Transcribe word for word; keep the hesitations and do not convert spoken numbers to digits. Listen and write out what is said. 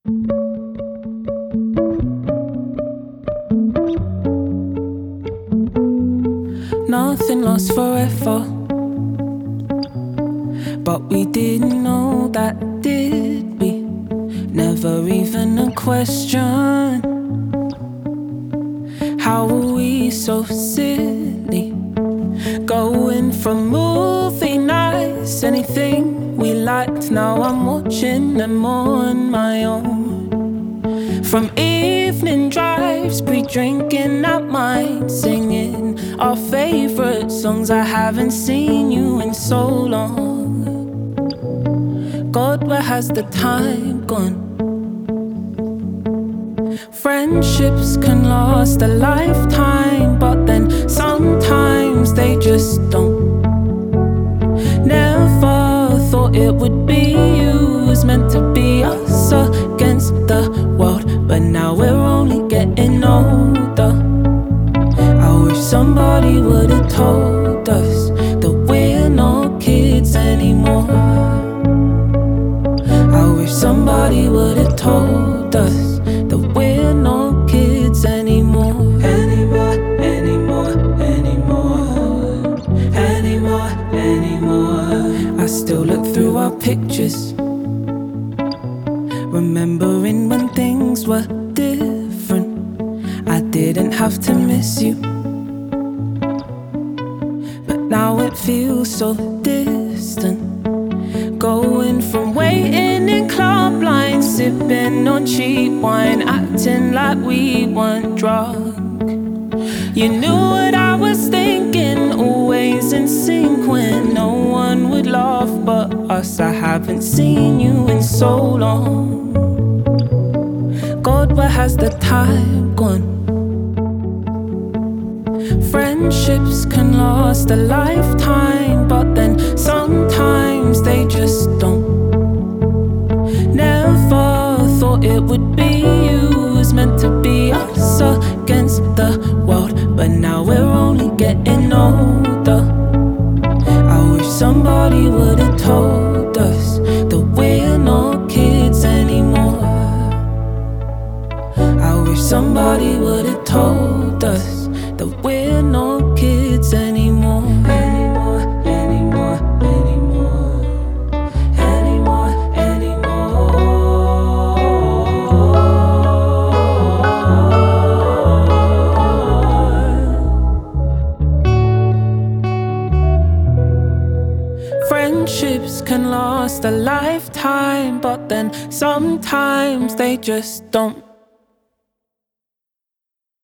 Nothing lasts forever, but we didn't know that, did we? Never even a question. How were we so silly? Going from movie nights, anything we liked. Now I'm watching them on my own. From evening drives, pre-drinking at mine, singing our favorite songs. I haven't seen you in so long. God, where has the time gone? Friendships can last a lifetime, but then sometimes they just don't. Never thought it would be you. It was meant to be us against the world, but now we're only getting older. I wish somebody would've told us that we're not kids anymore. I wish somebody would've told us that we're not kids anymore. Anymore, anymore, anymore, anymore, anymore. I still look through our pictures, remembering when things were different. I didn't have to miss you, but now it feels so distant. Going from waiting in club lines, sipping on cheap wine, acting like we weren't drunk. You knew what I was thinking, always in sync when no one would laugh but us. I haven't seen you in so long. God, where has the time gone? Friendships can last a lifetime, but then sometimes they just don't. Never thought it would be you. It was meant to be us against the world, but now we're only getting older. I wish somebody would've told us that we're not kids anymore. I wish somebody would've told us that we're not kids anymore. Anymore, anymore, anymore, anymore, anymore. Friendships can last a lifetime, but then sometimes they just don't.